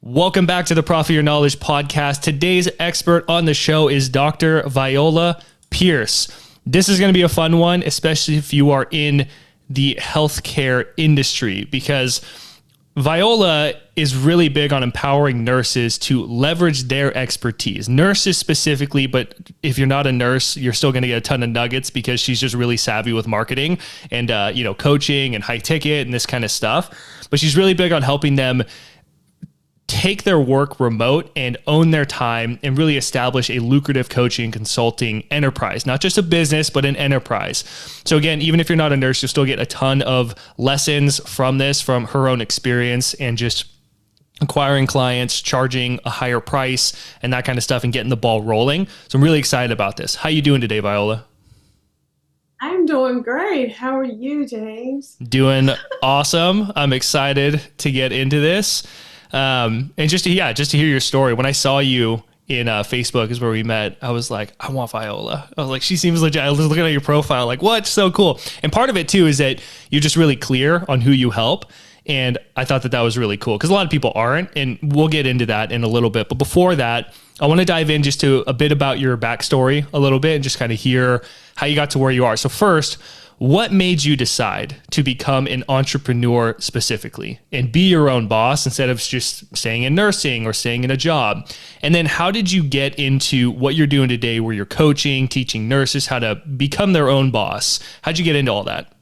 Welcome back to the Profit Your Knowledge podcast. Today's expert on the show is Dr. Viola Pierce. This is going to be a fun one, especially if you are in the healthcare industry, because Viola is really big on empowering nurses to leverage their expertise. Nurses specifically, but if you're not a nurse, you're still going to get a ton of nuggets because she's just really savvy with marketing and coaching and high ticket and this kind of stuff. But she's really big on helping them take their work remote and own their time and really establish a lucrative coaching and consulting enterprise, not just a business, but an enterprise. So again, even if you're not a nurse, you'll still get a ton of lessons from this, from her own experience and just acquiring clients, charging a higher price and that kind of stuff and getting the ball rolling. So I'm really excited about this. How you doing today, Viola? I'm doing great. How are you, James? Doing awesome. I'm excited to get into this. And just to hear your story. When I saw you in Facebook is where we met, I was like, I want Viola. I was like, she seems legit. I was looking at your profile, like, what? So cool. And part of it too is that you're just really clear on who you help. And I thought that was really cool because a lot of people aren't, and we'll get into that in a little bit. But before that, I want to dive in just to a bit about your backstory a little bit and just kind of hear how you got to where you are. So first, what made you decide to become an entrepreneur specifically and be your own boss instead of just staying in nursing or staying in a job? And then how did you get into what you're doing today where you're coaching, teaching nurses how to become their own boss? How'd you get into all that?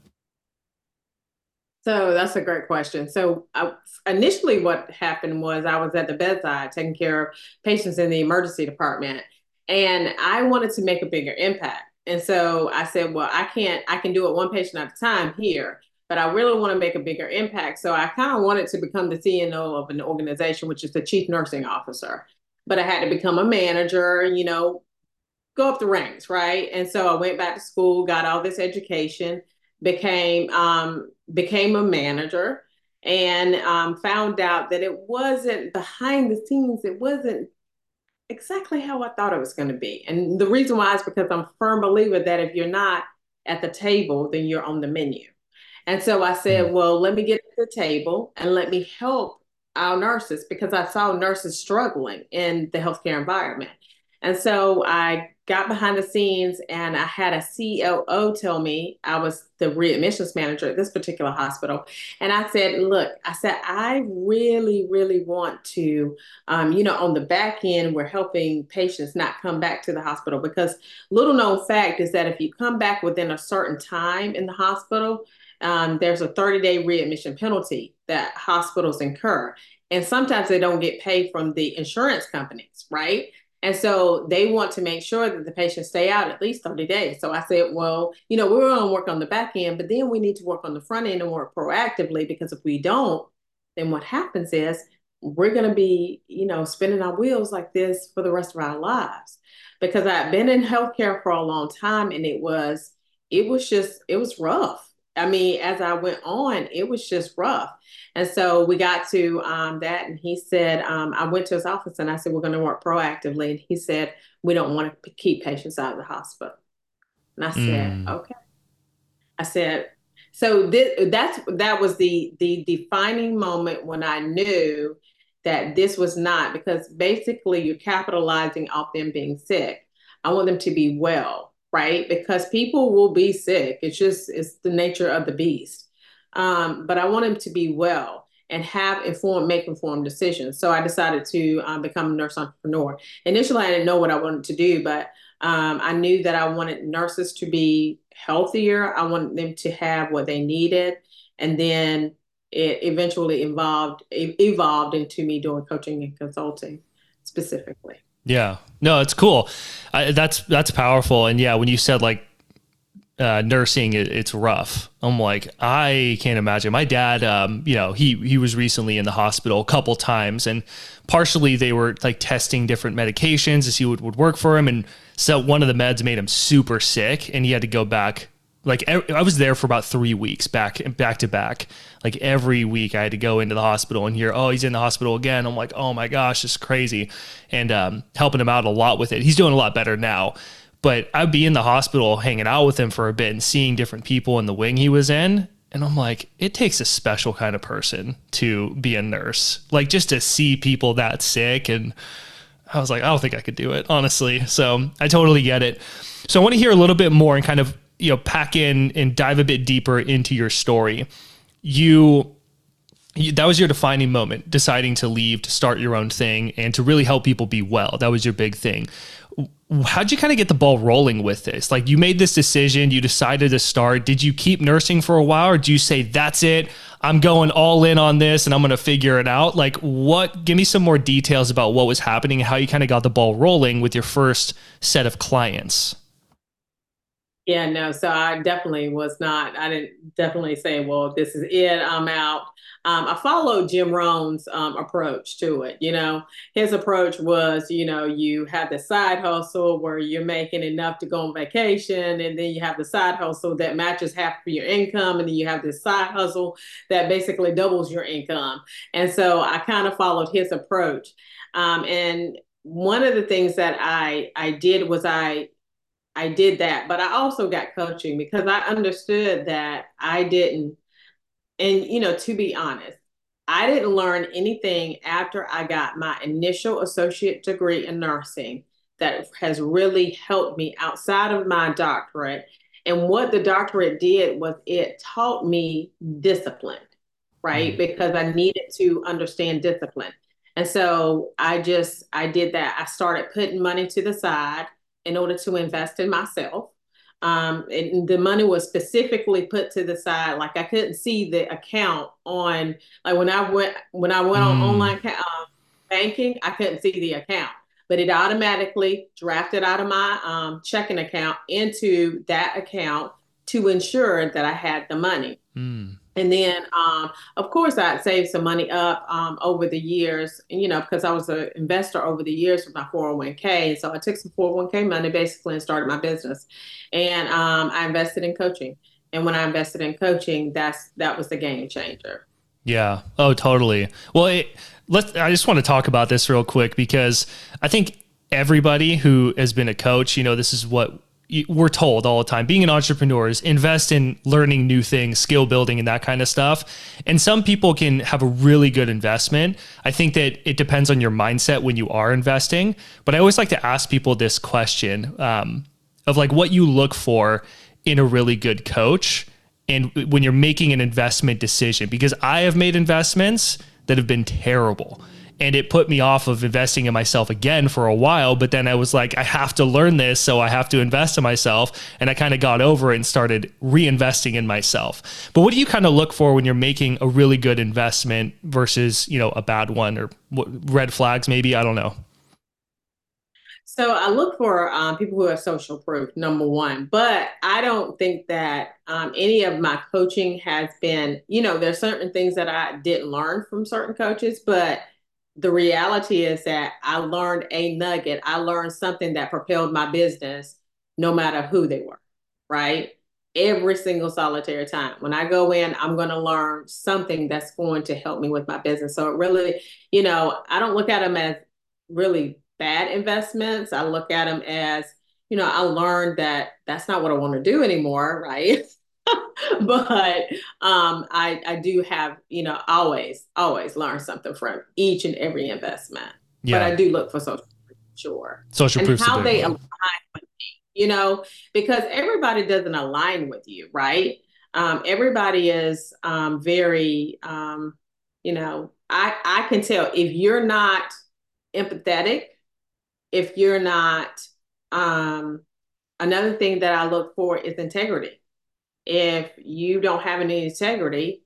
So that's a great question. Initially what happened was I was at the bedside taking care of patients in the emergency department, and I wanted to make a bigger impact. And so I said, well, I can do it one patient at a time here, but I really want to make a bigger impact. So I kind of wanted to become the CNO of an organization, which is the chief nursing officer. But I had to become a manager, go up the ranks, right? And so I went back to school, got all this education, became a manager, and found out that it wasn't behind the scenes. It wasn't exactly how I thought it was going to be. And the reason why is because I'm a firm believer that if you're not at the table, then you're on the menu. And so I said, well, let me get to the table and let me help our nurses, because I saw nurses struggling in the healthcare environment. And so I got behind the scenes, and I had a COO tell me, I was the readmissions manager at this particular hospital. And I said, look, I really, really want to, on the back end, we're helping patients not come back to the hospital, because little known fact is that if you come back within a certain time in the hospital, there's a 30-day readmission penalty that hospitals incur. And sometimes they don't get paid from the insurance companies, right? And so they want to make sure that the patients stay out at least 30 days. So I said, well, we're going to work on the back end, but then we need to work on the front end and work proactively, because if we don't, then what happens is we're going to be, spinning our wheels like this for the rest of our lives. Because I've been in healthcare for a long time, and it was rough. I mean, as I went on, it was just rough. And so we got to that, and he said, I went to his office and I said, we're going to work proactively. And he said, we don't want to keep patients out of the hospital. And I said, okay. I said, so that was the defining moment when I knew that this was not, because basically you're capitalizing off them being sick. I want them to be well, right? Because people will be sick. It's the nature of the beast. But I want them to be well and make informed decisions. So I decided to become a nurse entrepreneur. Initially, I didn't know what I wanted to do, but I knew that I wanted nurses to be healthier. I wanted them to have what they needed. And then it eventually evolved into me doing coaching and consulting specifically. Yeah, no, it's cool. That's powerful. And yeah, when you said like nursing, it's rough. I'm like, I can't imagine. My dad, he was recently in the hospital a couple times, and partially they were like testing different medications to see what would work for him. And so one of the meds made him super sick, and he had to go back. Like I was there for about 3 weeks back to back. Like every week I had to go into the hospital and hear, oh, he's in the hospital again. I'm like, oh my gosh, this is crazy. And helping him out a lot with it. He's doing a lot better now. But I'd be in the hospital hanging out with him for a bit and seeing different people in the wing he was in. And I'm like, it takes a special kind of person to be a nurse, like just to see people that sick. And I was like, I don't think I could do it, honestly. So I totally get it. So I want to hear a little bit more and kind of, pack in and dive a bit deeper into your story. That was your defining moment, deciding to leave, to start your own thing, and to really help people be well. That was your big thing. How'd you kind of get the ball rolling with this? Like, you made this decision, you decided to start. Did you keep nursing for a while, or do you say, that's it, I'm going all in on this and I'm going to figure it out? Like, give me some more details about what was happening and how you kind of got the ball rolling with your first set of clients. Yeah, no. So I definitely was not, I didn't definitely say, well, this is it, I'm out. I followed Jim Rohn's approach to it. His approach was, you have the side hustle where you're making enough to go on vacation, and then you have the side hustle that matches half of your income, and then you have this side hustle that basically doubles your income. And so I kind of followed his approach. And one of the things that I did was I did that, but I also got coaching because I understood that I didn't, and to be honest, I didn't learn anything after I got my initial associate degree in nursing that has really helped me outside of my doctorate. And what the doctorate did was it taught me discipline, right? Mm. Because I needed to understand discipline. And so I did that. I started putting money to the side in order to invest in myself. And the money was specifically put to the side. Like, I couldn't see the account on, like, when I went on Mm. online banking, I couldn't see the account, but it automatically drafted out of my checking account into that account to ensure that I had the money. Mm. And then, of course, I'd saved some money up over the years, because I was an investor over the years with my 401k. So I took some 401k money basically and started my business. And I invested in coaching. And when I invested in coaching, that was the game changer. Yeah. Oh, totally. Well, I just want to talk about this real quick because I think everybody who has been a coach, this is what we're told all the time. Being an entrepreneur is invest in learning new things, skill building, and that kind of stuff. And some people can have a really good investment. I think that it depends on your mindset when you are investing. But I always like to ask people this question of like what you look for in a really good coach and when you're making an investment decision, because I have made investments that have been terrible. And it put me off of investing in myself again for a while. But then I was like, I have to learn this, so I have to invest in myself. And I kind of got over it and started reinvesting in myself. But what do you kind of look for when you're making a really good investment versus, a bad one, or red flags maybe? I don't know. So I look for people who are social proof, number one. But I don't think that any of my coaching has been, there's certain things that I didn't learn from certain coaches, but the reality is that I learned a nugget. I learned something that propelled my business no matter who they were, right? Every single solitary time. When I go in, I'm going to learn something that's going to help me with my business. So it really, I don't look at them as really bad investments. I look at them as, I learned that that's not what I want to do anymore, right? But I do have, always learn something from each and every investment. But Yeah. I do look for social proof, sure. Social And proof's a how big they one. align with me, because everybody doesn't align with you, right? Everybody is very, I can tell if you're not empathetic, if you're not, another thing that I look for is integrity. If you don't have any integrity,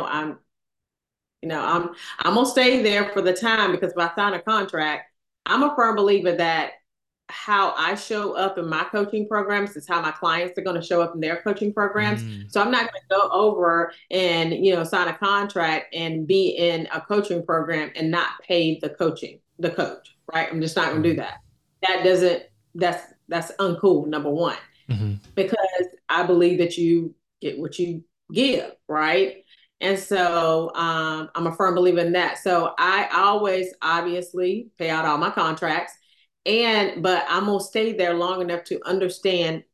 I'm gonna stay there for the time, because if I sign a contract, I'm a firm believer that how I show up in my coaching programs is how my clients are going to show up in their coaching programs. Mm. So I'm not going to go over and sign a contract and be in a coaching program and not pay the coach, right? I'm just not going to do Mm. that. That doesn't that's uncool, number one, Mm-hmm. because I believe that you get what you give, right? And so I'm a firm believer in that. So I always obviously pay out all my contracts, but I'm gonna stay there long enough to understand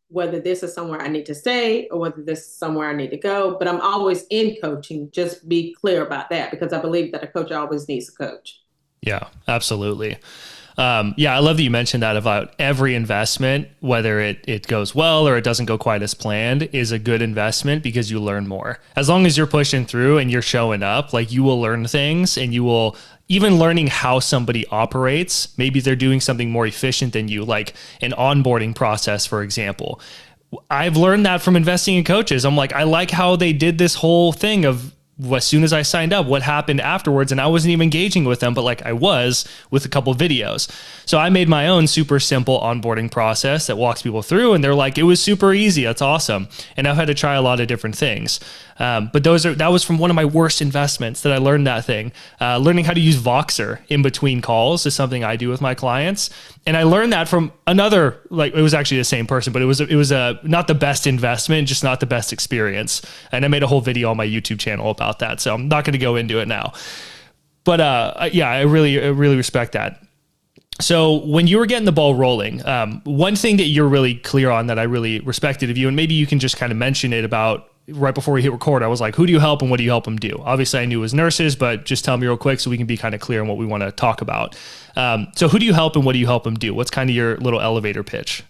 whether this is somewhere I need to stay or whether this is somewhere I need to go. But I'm always in coaching. Just be clear about that because I believe that a coach always needs a coach. Yeah, absolutely. Yeah, I love that you mentioned that about every investment, whether it goes well or it doesn't go quite as planned, is a good investment because you learn more. As long as you're pushing through and you're showing up, like you will learn things and you will even learning how somebody operates. Maybe they're doing something more efficient than you, like an onboarding process, for example. I've learned that from investing in coaches. I'm like, I like how they did this whole thing of as soon as I signed up, what happened afterwards. And I wasn't even engaging with them, but like I was with a couple of videos. So I made my own super simple onboarding process that walks people through. And they're like, it was super easy. That's awesome. And I've had to try a lot of different things. But that was from one of my worst investments that I learned that thing. Learning how to use Voxer in between calls is something I do with my clients. And I learned that from another, like it was actually the same person, but it was not the best investment, just not the best experience. And I made a whole video on my YouTube channel about that. So I'm not going to go into it now. But yeah, I really respect that. So when you were getting the ball rolling, one thing that you're really clear on that I really respected of you, and maybe you can just kind of mention it about right before we hit record, I was like, who do you help and what do you help them do? Obviously I knew it was nurses, but just tell me real quick so we can be kind of clear on what we want to talk about. So who do you help and what do you help them do? What's kind of your little elevator pitch?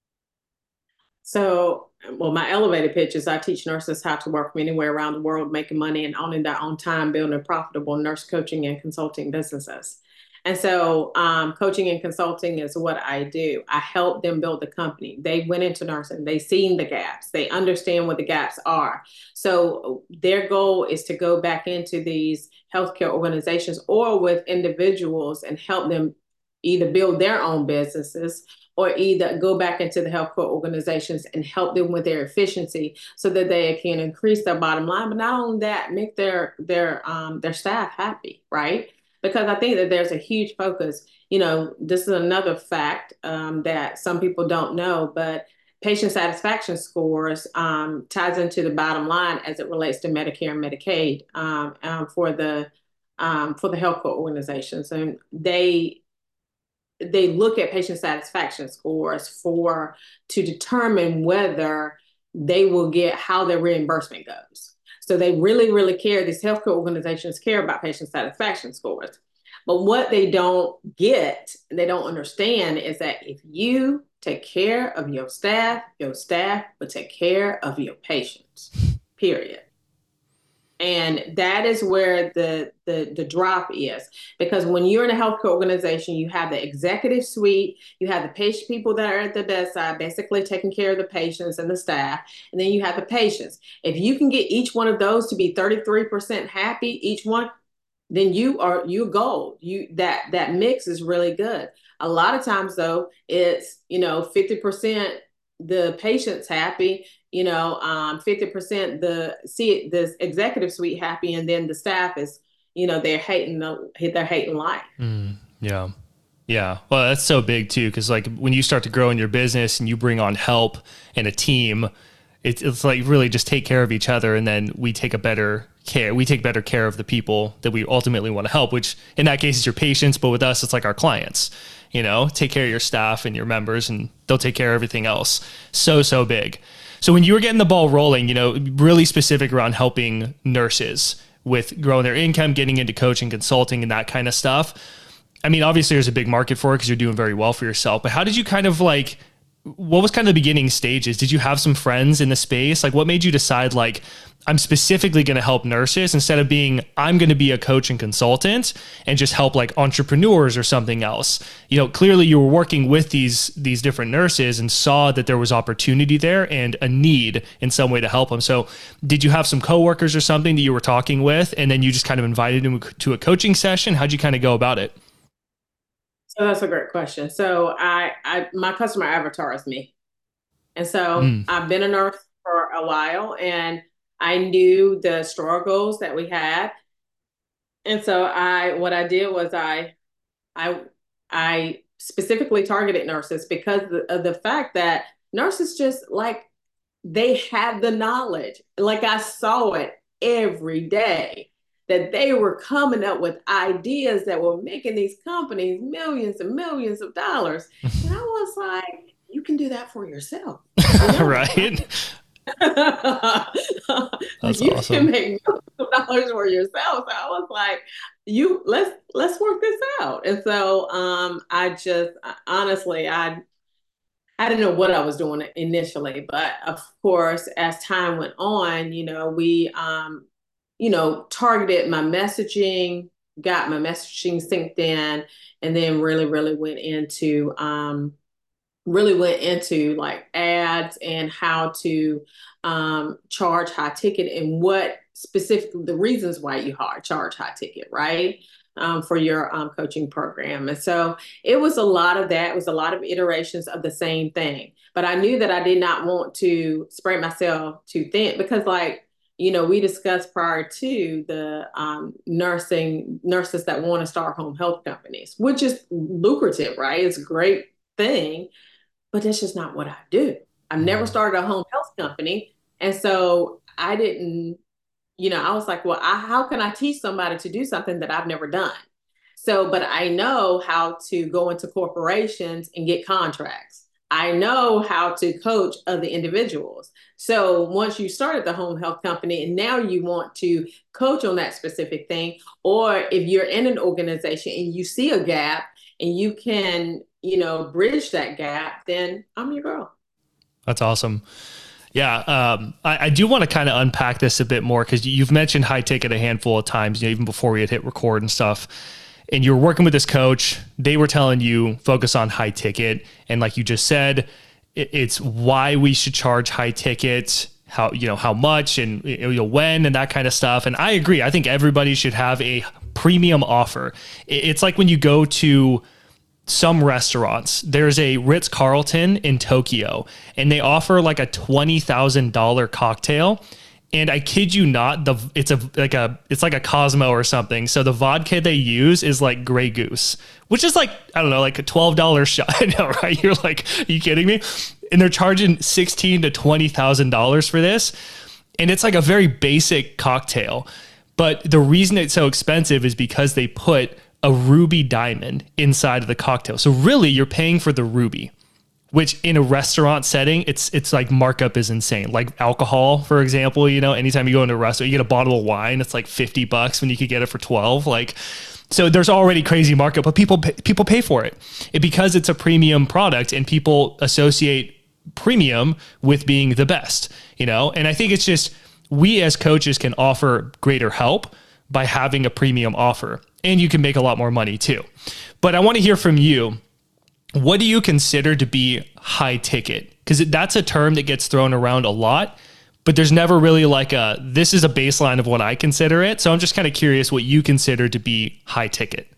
So, well, my elevator pitch is I teach nurses how to work from anywhere around the world, making money and owning their own time, building profitable nurse coaching and consulting businesses. And so, coaching and consulting is what I do. I help them build the company. They went into nursing, they seen the gaps, they understand what the gaps are. So, their goal is to go back into these healthcare organizations or with individuals and help them either build their own businesses or either go back into the healthcare organizations and help them with their efficiency so that they can increase their bottom line, but not only that, make their staff happy, right? Because I think that there's a huge focus. You know, this is another fact that some people don't know, but patient satisfaction scores ties into the bottom line as it relates to Medicare and Medicaid for the healthcare organizations, and they look at patient satisfaction scores to determine whether they will get how their reimbursement goes. So they really care. These healthcare organizations care about patient satisfaction scores. But what they don't get, they don't understand is that if you take care of your staff will take care of your patients, period. And that is where the drop is. Because when you're in a healthcare organization, you have the executive suite, you have the patient people that are at the bedside, basically taking care of the patients and the staff, and then you have the patients. If you can get each one of those to be 33% happy, each one, then you gold. That mix is really good. A lot of times though, it's 50% the patient's happy, 50% the executive suite happy, and then the staff is, they're hating life. Yeah. Yeah. Well, that's so big too. Cause like when you start to grow in your business and you bring on help and a team, it's like really just take care of each other. And then we take better care of the people that we ultimately want to help, which in that case is your patients. But with us, it's like our clients, take care of your staff and your members and they'll take care of everything else. So big. So when you were getting the ball rolling, really specific around helping nurses with growing their income, getting into coaching, consulting, and that kind of stuff. I mean, obviously there's a big market for it because you're doing very well for yourself, but how did you what was kind of the beginning stages? Did you have some friends in the space? Like what made you decide like, I'm specifically going to help nurses instead of I'm going to be a coach and consultant and just help like entrepreneurs or something else? Clearly you were working with these different nurses and saw that there was opportunity there and a need in some way to help them. So did you have some coworkers or something that you were talking with and then you just kind of invited them to a coaching session? How'd you kind of go about it? So that's a great question. So my customer avatar is me. And so I've been a nurse for a while and I knew the struggles that we had. And so what I did was I specifically targeted nurses because of the fact that nurses just like, they had the knowledge. Like I saw it every day that they were coming up with ideas that were making these companies millions and millions of dollars. And I was like, you can do that for yourself. You know, Right. like That's you can awesome. make millions of dollars for yourself. So I was like, you let's work this out. And so I just honestly I didn't know what I was doing initially, but of course, as time went on, we targeted my messaging, got my messaging synced in, and then really went into like ads and how to charge high ticket and what specifically the reasons why you charge high ticket, right? For your coaching program. And so it was a lot of that. It was a lot of iterations of the same thing. But I knew that I did not want to spread myself too thin because, like, we discussed prior to the nurses that want to start home health companies, which is lucrative, right? It's a great thing, but that's just not what I do. I've never Mhm. started a home health company. And so I didn't, I was like, well, how can I teach somebody to do something that I've never done? So, but I know how to go into corporations and get contracts. I know how to coach other individuals. So once you started the home health company and now you want to coach on that specific thing, or if you're in an organization and you see a gap and you can, bridge that gap, then I'm your girl. That's awesome. Yeah, I do want to kind of unpack this a bit more because you've mentioned high ticket a handful of times, even before we had hit record and stuff. And you were working with this coach. They were telling you focus on high ticket, and like you just said, it's why we should charge high ticket, how much and when and that kind of stuff. And I agree. I think everybody should have a premium offer. It's like when you go to some restaurants. There's a Ritz-Carlton in Tokyo, and they offer like a $20,000 cocktail. And I kid you not, it's like a Cosmo or something. So the vodka they use is like Grey Goose, which is like, I don't know, like a $12 shot. I know, right? You're like, are you kidding me? And they're charging $16,000 to $20,000 for this. And it's like a very basic cocktail. But the reason it's so expensive is because they put a ruby diamond inside of the cocktail. So really you're paying for the ruby, which in a restaurant setting, it's like markup is insane. Like alcohol, for example, anytime you go into a restaurant, you get a bottle of wine, it's like $50 when you could get it for 12. Like, so there's already crazy markup, but people pay for it. Because it's a premium product and people associate premium with being the best, And I think it's just, we as coaches can offer greater help by having a premium offer, and you can make a lot more money too. But I want to hear from you. What do you consider to be high ticket? Because that's a term that gets thrown around a lot, but there's never really like this is a baseline of what I consider it. So I'm just kind of curious what you consider to be high ticket.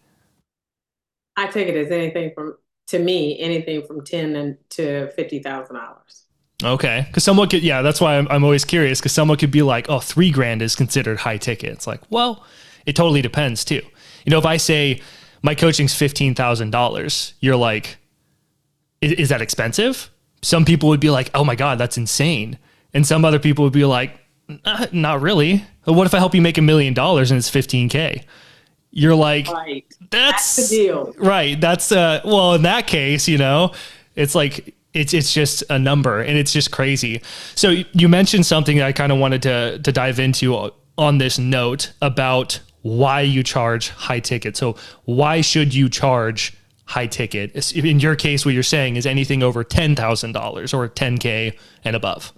I take it as anything from 10 and to $50,000. Okay. Because someone could, yeah, that's why I'm always curious, because someone could be like, oh, $3,000 is considered high ticket. It's like, well, it totally depends too. If I say my coaching's $15,000, you're like, is that expensive? Some people would be like, oh my God, that's insane. And some other people would be like, not really. What if I help you make $1 million and it's 15K? You're like, Right. That's the that's deal. right. That's well, in that case, it's like, it's just a number and it's just crazy. So you mentioned something that I kind of wanted to dive into on this note about why you charge high ticket. So why should you charge high ticket? In your case, what you're saying is anything over $10,000 or 10K and above.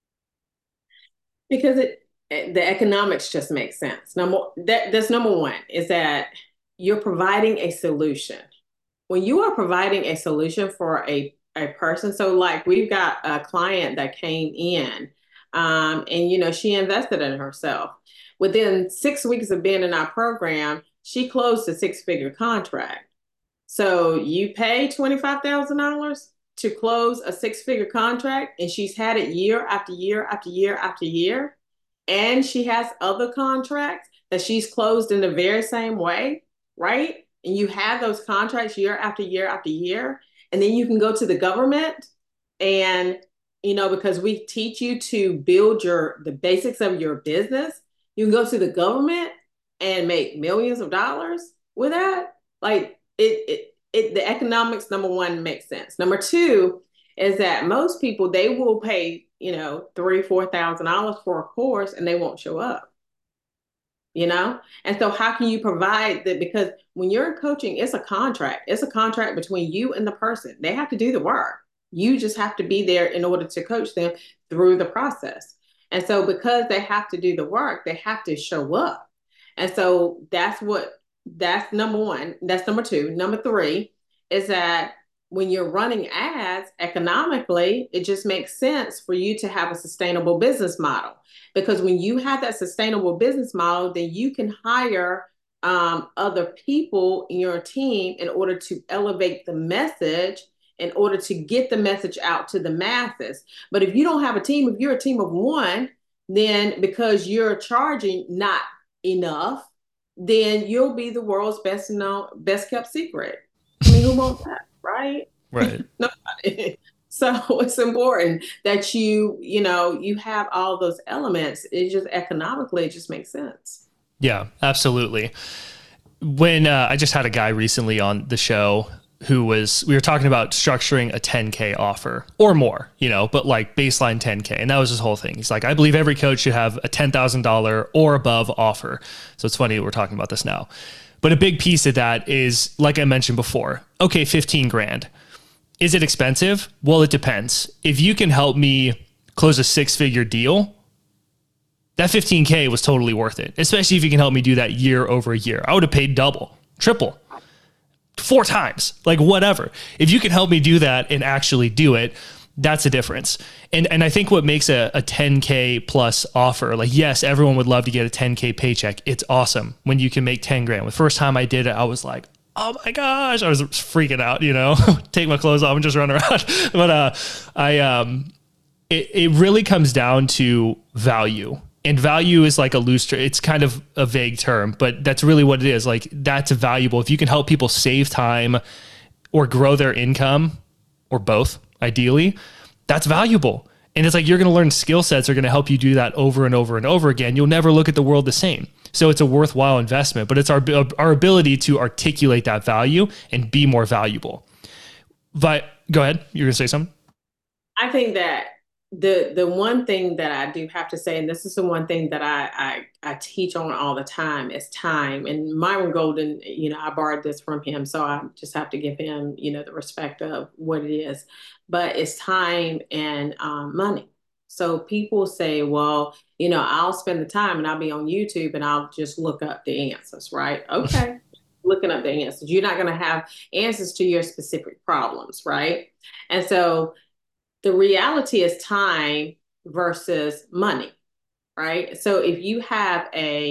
Because the economics just make sense. That's number one, is that you're providing a solution. When you are providing a solution for a person, so like we've got a client that came in, and she invested in herself. Within 6 weeks of being in our program, she closed a six-figure contract. So you pay $25,000 to close a six-figure contract, and she's had it year after year after year after year. And she has other contracts that she's closed in the very same way, right? And you have those contracts year after year after year. And then you can go to the government and, because we teach you to build the basics of your business, you can go to the government and make millions of dollars with that. Like the economics, number one, makes sense. Number two, is that most people, they will pay, $3,000, $4,000 for a course and they won't show up, And so how can you provide that? Because when you're in coaching, it's a contract. It's a contract between you and the person. They have to do the work. You just have to be there in order to coach them through the process. And so because they have to do the work, they have to show up. And so that's number one. That's number two. Number three is that when you're running ads economically, it just makes sense for you to have a sustainable business model. Because when you have that sustainable business model, then you can hire other people in your team in order to elevate the message, in order to get the message out to the masses. But if you don't have a team, if you're a team of one, then because you're charging not enough, then you'll be the world's best kept secret. I mean, who wants that, right? Right. Nobody. So it's important that you have all those elements. It just economically, it just makes sense. Yeah, absolutely. When I just had a guy recently on the show we were talking about structuring a 10K offer or more, but like baseline 10K. And that was his whole thing. He's like, I believe every coach should have a $10,000 or above offer. So it's funny that we're talking about this now. But a big piece of that is, like I mentioned before, okay, 15 grand. Is it expensive? Well, it depends. If you can help me close a 6-figure deal, that 15K was totally worth it, especially if you can help me do that year over year. I would have paid double, triple, 4 times, like whatever. If you can help me do that and actually do it, that's a difference. And I think what makes a 10K plus offer, like, yes, everyone would love to get a 10K paycheck. It's awesome when you can make 10 grand. The first time I did it, I was like, oh my gosh, I was freaking out, take my clothes off and just run around. But it really comes down to value. And value is like a loose, it's kind of a vague term, but that's really what it is. Like, that's valuable. If you can help people save time or grow their income, or both, ideally, that's valuable. And it's like, you're going to learn skill sets that are going to help you do that over and over and over again. You'll never look at the world the same. So it's a worthwhile investment, but it's our ability to articulate that value and be more valuable. But go ahead. You're going to say something? I think that the one thing that I do have to say, and this is the one thing that I teach on all the time, is time. And Myron Golden, I borrowed this from him, so I just have to give him, the respect of what it is. But it's time and money. So people say, well, I'll spend the time and I'll be on YouTube and I'll just look up the answers, right? Okay. Looking up the answers. You're not going to have answers to your specific problems, right? And so the reality is time versus money, right? So if you have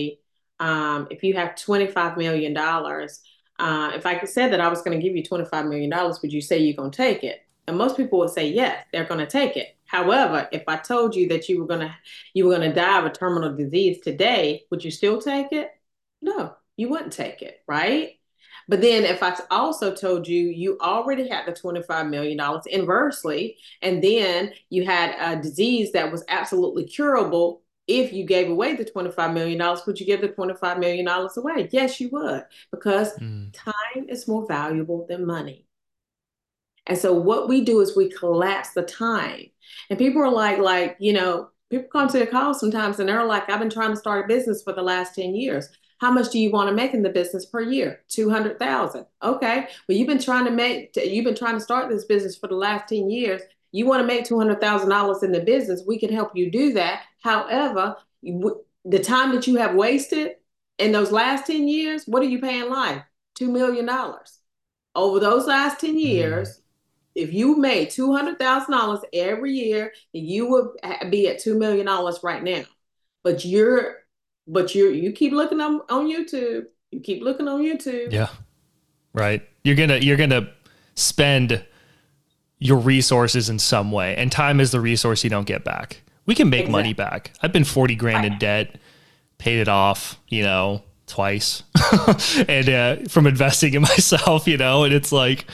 $25 million, if I said that I was going to give you $25 million, would you say you're going to take it? And most people would say, yes, they're going to take it. However, if I told you that you were going to die of a terminal disease today, would you still take it? No, you wouldn't take it, right? But then if I also told you you already had the $25 million inversely, and then you had a disease that was absolutely curable, if you gave away the $25 million, would you give the $25 million away? Yes, you would, because time is more valuable than money. And so what we do is we collapse the time. And people are like, people come to the call sometimes and they're like, I've been trying to start a business for the last 10 years. How much do you want to make in the business per year? 200,000. Okay. Well, you've been trying to start this business for the last 10 years. You want to make $200,000 in the business. We can help you do that. However, the time that you have wasted in those last 10 years, what are you paying life? $2 million. Over those last 10 years, if you made $200,000 every year, you would be at $2 million right now. But you keep looking on YouTube. You keep looking on YouTube. Yeah. Right. You're gonna spend your resources in some way, and time is the resource you don't get back. We can make money back. I've been 40 grand in debt, paid it off, twice, and from investing in myself, and it's like,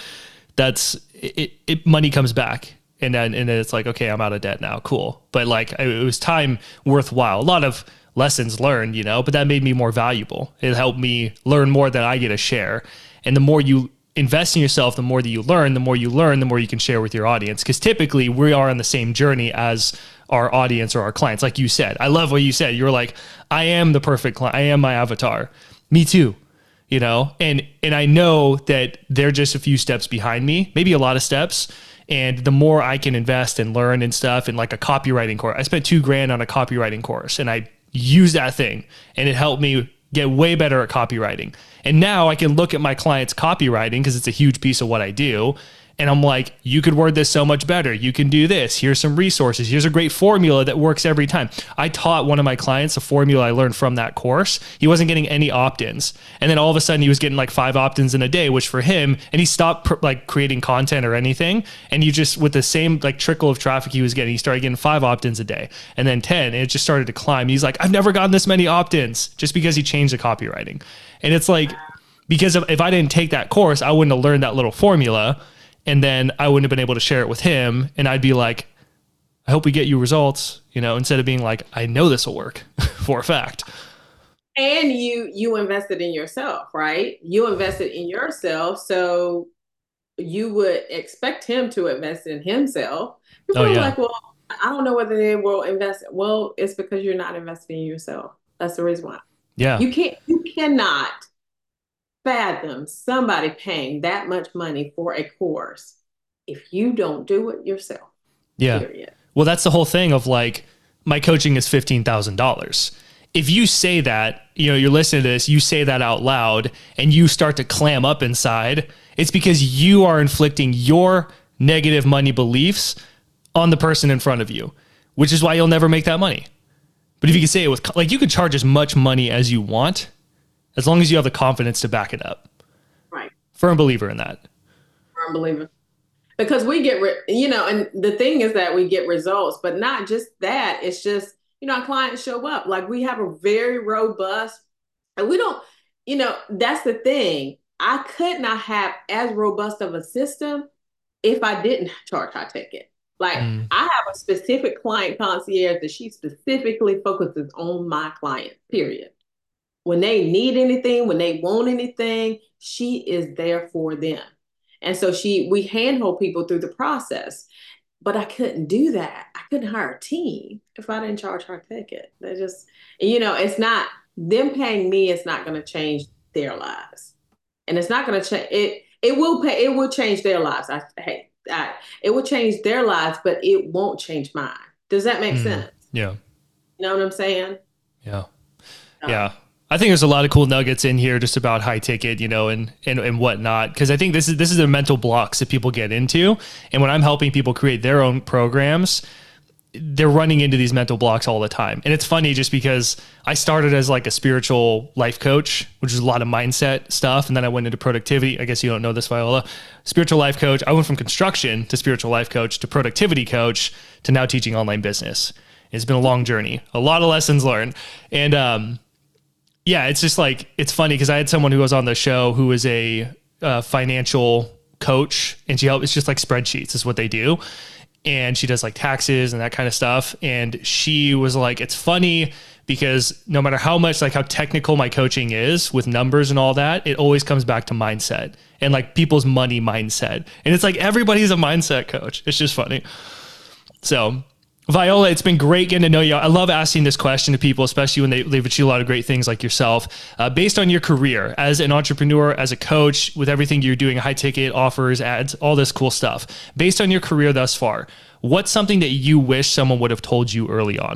money comes back. And then it's like, okay, I'm out of debt now. Cool. But like, it was time worthwhile. A lot of lessons learned, but that made me more valuable. It helped me learn more than I get a share. And the more you invest in yourself, the more that you learn, the more you learn, the more you can share with your audience. Because typically we are on the same journey as our audience or our clients. Like you said, I love what you said. You're like, I am the perfect client. I am my avatar. Me too. You know, and I know that they're just a few steps behind me, maybe a lot of steps. And the more I can invest and learn and stuff, and like a copywriting course, I spent $2,000 on a copywriting course, and I used that thing, and it helped me get way better at copywriting. And now I can look at my clients' copywriting because it's a huge piece of what I do. And I'm like, you could word this so much better. You can do this. Here's some resources. Here's a great formula that works every time. I taught one of my clients a formula I learned from that course. He wasn't getting any opt-ins. And then all of a sudden he was getting like 5 opt-ins in a day, which for him, and he stopped like creating content or anything. And you just, with the same like trickle of traffic he was getting, he started getting 5 opt-ins a day and then 10, and it just started to climb. He's like, I've never gotten this many opt-ins just because he changed the copywriting. And it's like, because if I didn't take that course, I wouldn't have learned that little formula. And then I wouldn't have been able to share it with him. And I'd be like, I hope we get you results, you know, instead of being like, I know this will work for a fact. And you invested in yourself, right? You invested in yourself. So you would expect him to invest in himself. People are like, well, I don't know whether they will invest. Well, it's because you're not investing in yourself. That's the reason why. Yeah. You cannot fathom somebody paying that much money for a course if you don't do it yourself. Yeah. Period. Well, that's the whole thing of like, my coaching is $15,000. If you say that, you know, you're listening to this, you say that out loud and you start to clam up inside, it's because you are inflicting your negative money beliefs on the person in front of you, which is why you'll never make that money. But if you can say it with, like, you can charge as much money as you want, as long as you have the confidence to back it up. Right. Firm believer in that. Firm believer. Because we get, you know, and the thing is that we get results, but not just that. It's just, you know, our clients show up. Like, we have a very robust, and we don't, you know, that's the thing. I could not have as robust of a system if I didn't charge high ticket. Like, I have a specific client concierge that she specifically focuses on my client, period. When they need anything, when they want anything, she is there for them. And so we handhold people through the process. But I couldn't do that. I couldn't hire a team if I didn't charge her ticket. They just, you know, it's not, them paying me is not going to change their lives. And it's not going to change it. It will change their lives. It will change their lives, but it won't change mine. Does that make sense? Yeah. You know what I'm saying? Yeah. Yeah. I think there's a lot of cool nuggets in here just about high ticket, you know, and whatnot. Cause I think this is the mental blocks that people get into. And when I'm helping people create their own programs, they're running into these mental blocks all the time. And it's funny just because I started as like a spiritual life coach, which is a lot of mindset stuff. And then I went into productivity. I guess you don't know this, Viola. Spiritual life coach. I went from construction to spiritual life coach to productivity coach to now teaching online business. It's been a long journey, a lot of lessons learned. And, yeah, it's just like, it's funny because I had someone who was on the show who was a financial coach, and it's just like spreadsheets is what they do. And she does like taxes and that kind of stuff. And she was like, it's funny because no matter how much, like how technical my coaching is with numbers and all that, it always comes back to mindset and like people's money mindset. And it's like, everybody's a mindset coach. It's just funny. So Viola, it's been great getting to know you. I love asking this question to people, especially when they've achieved a lot of great things like yourself. Based on your career as an entrepreneur, as a coach, with everything you're doing, high ticket offers, ads, all this cool stuff. Based on your career thus far, what's something that you wish someone would have told you early on?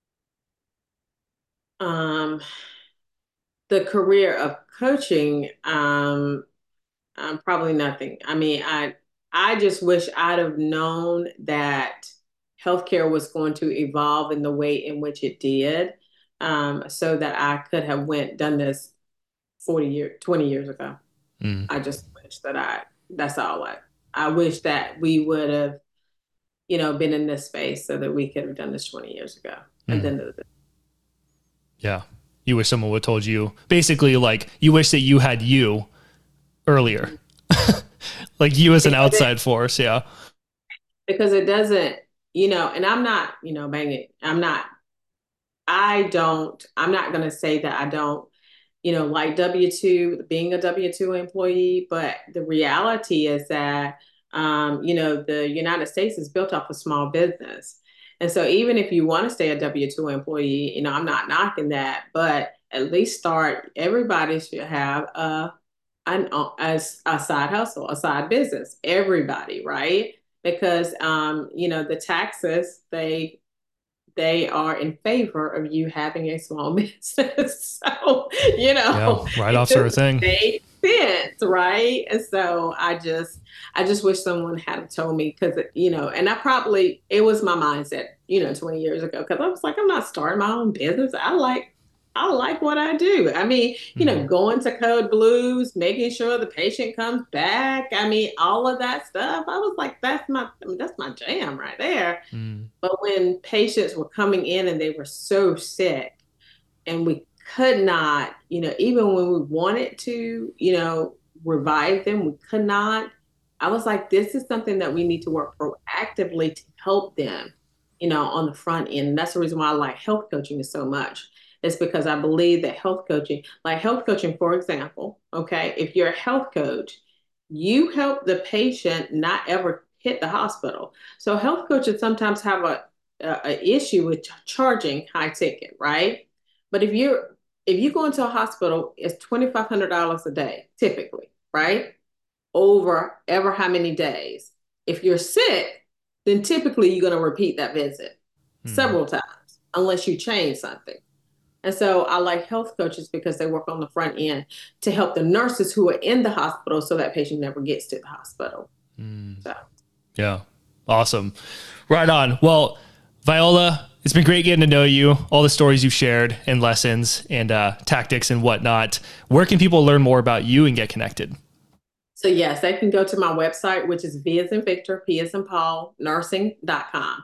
The career of coaching, probably nothing. I mean, I just wish I'd have known that healthcare was going to evolve in the way in which it did, so that I could have done this 20 years ago. I just wish that's all I wish that we would have, you know, been in this space so that we could have done this 20 years ago. And then yeah. You wish someone would have told you, basically, like, you wish that you had you earlier, like you as an outside force. Yeah. Because it doesn't, you know, and I'm not, you know, banging. I'm not going to say that I don't like W-2, being a W-2 employee. But the reality is that, the United States is built off of small business. And so even if you want to stay a W-2 employee, I'm not knocking that, but at least everybody should have a side hustle, a side business, everybody, right? Because, the taxes, they are in favor of you having a small business. So, Yeah, write-offs are a thing. Makes sense, right? And so I just wish someone had told me, because, and it was my mindset, 20 years ago, because I was like, I'm not starting my own business. I like what I do. I mean, going to Code Blues, making sure the patient comes back. I mean, all of that stuff. I was like, that's my jam right there. Mm. But when patients were coming in and they were so sick, and we could not, even when we wanted to, revive them, we could not. I was like, this is something that we need to work proactively to help them, on the front end. And that's the reason why I like health coaching so much. It's because I believe that health coaching, for example, okay, if you're a health coach, you help the patient not ever hit the hospital. So health coaches sometimes have a issue with charging high ticket, right? But if you go into a hospital, it's $2,500 a day, typically, right? Over ever how many days. If you're sick, then typically you're going to repeat that visit several times, unless you change something. And so I like health coaches because they work on the front end to help the nurses who are in the hospital so that patient never gets to the hospital. So. Yeah. Awesome. Right on. Well, Viola, it's been great getting to know you, all the stories you've shared and lessons and tactics and whatnot. Where can people learn more about you and get connected? So yes, they can go to my website, which is V as in Victor, P as in Paul, nursing.com.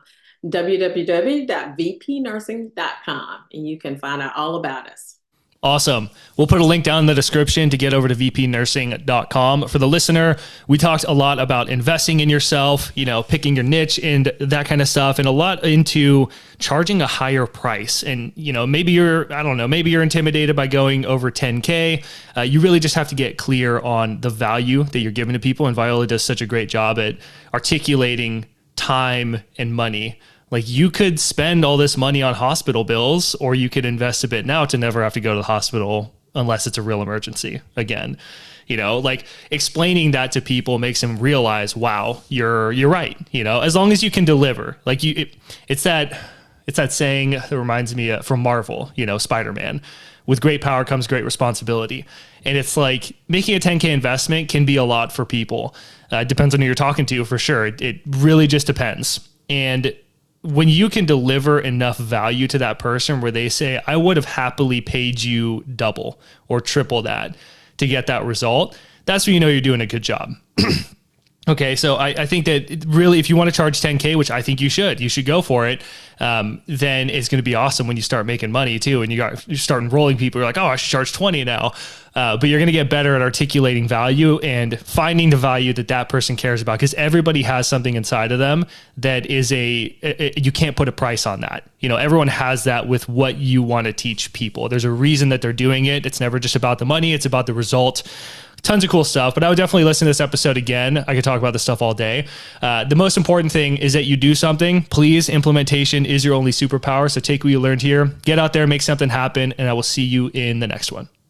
www.vpnursing.com, and you can find out all about us. Awesome. We'll put a link down in the description to get over to vpnursing.com. For the listener, we talked a lot about investing in yourself, picking your niche and that kind of stuff, and a lot into charging a higher price. And, maybe you're intimidated by going over 10K. You really just have to get clear on the value that you're giving to people. And Viola does such a great job at articulating time and money. Like, you could spend all this money on hospital bills, or you could invest a bit now to never have to go to the hospital unless it's a real emergency again. Like, explaining that to people makes them realize, wow, you're right. As long as you can deliver, like it's that saying that reminds me from Marvel, Spider-Man, with great power comes great responsibility. And it's like making a 10K investment can be a lot for people. It depends on who you're talking to, for sure. It really just depends. And when you can deliver enough value to that person where they say, I would have happily paid you double or triple that to get that result, that's when you're doing a good job. Okay, so I think that really, if you want to charge 10K, which I think you should go for it, then it's going to be awesome when you start making money too. And you start enrolling people. You're like, oh, I should charge 20 now. But you're going to get better at articulating value and finding the value that person cares about, because everybody has something inside of them that is you can't put a price on that. Everyone has that with what you want to teach people. There's a reason that they're doing it. It's never just about the money. It's about the result. Tons of cool stuff, but I would definitely listen to this episode again. I could talk about this stuff all day. The most important thing is that you do something. Please, implementation is your only superpower. So take what you learned here, get out there, make something happen, and I will see you in the next one.